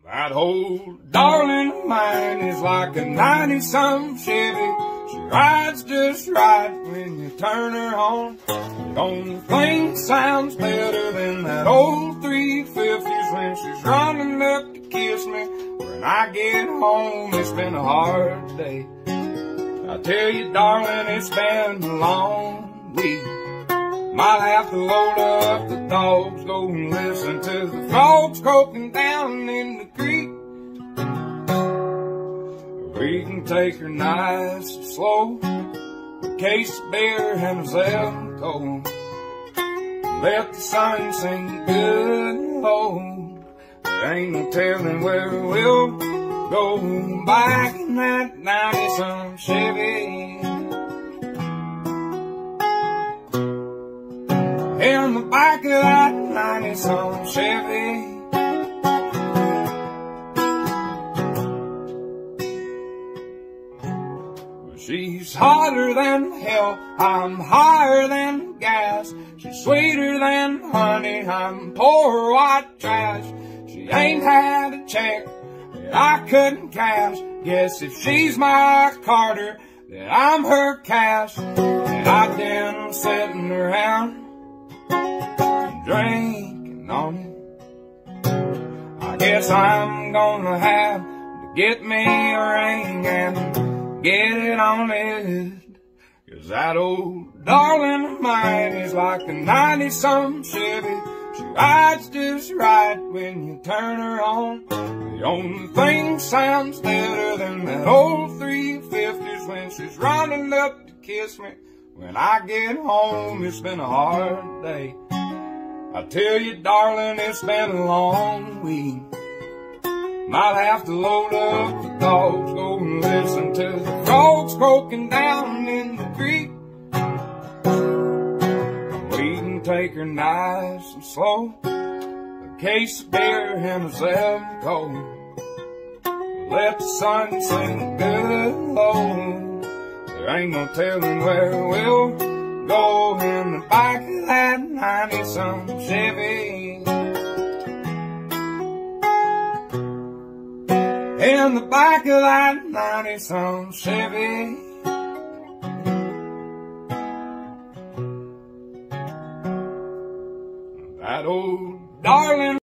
That old darling of mine is like a 90-some Chevy. She rides just right when you turn her on. The only thing sounds better than that old 350s when she's running up to kiss me. When I get home, it's been a hard day. I tell you, darling, it's been a long week. Might have to load up the dogs, go and listen to the frogs croaking down in the creek. We can take her nice and slow, a case of beer and a Zelko. Let the sun sing good and low. There ain't no telling where we'll go back in that 90-some Chevy. In the back of that 90-some Chevy. She's hotter than hell, I'm higher than gas. She's sweeter than honey, I'm poor white trash. She ain't had a check that I couldn't cash. Guess if she's my Carter, then I'm her cash. And I've been sitting around drinking on it. I guess I'm gonna have to get me a ring and get it on it. 'Cause that old darling of mine is like a 90-some Chevy. She rides just right when you turn her on. The only thing sounds better than that old 350s when she's running up to kiss me. When I get home, it's been a hard day. I tell you, darling, it's been a long week. Might have to load up the dogs, go and listen to the frogs croaking down in the creek. We can take her nice and slow, a case of beer and a Zelko. Let the sun sing good and low. There ain't no telling where we'll go in the back of that 90-some Chevy. In the back of that 90-some Chevy. That old darling